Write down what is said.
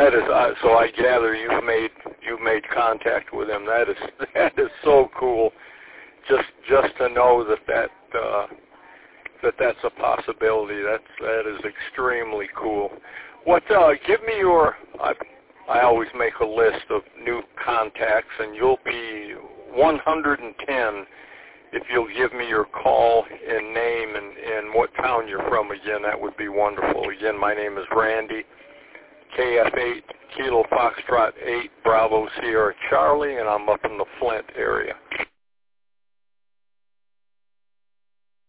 that is so. I gather you've made contact with him. That is so cool. Just to know that's a possibility. That is extremely cool. What? Give me your. I always make a list of new contacts, and you'll be 110 if you'll give me your call and name and what town you're from again. That would be wonderful. Again, my name is Randy, KF8 Kilo Foxtrot 8 Bravo Sierra Charlie, and I'm up in the Flint area.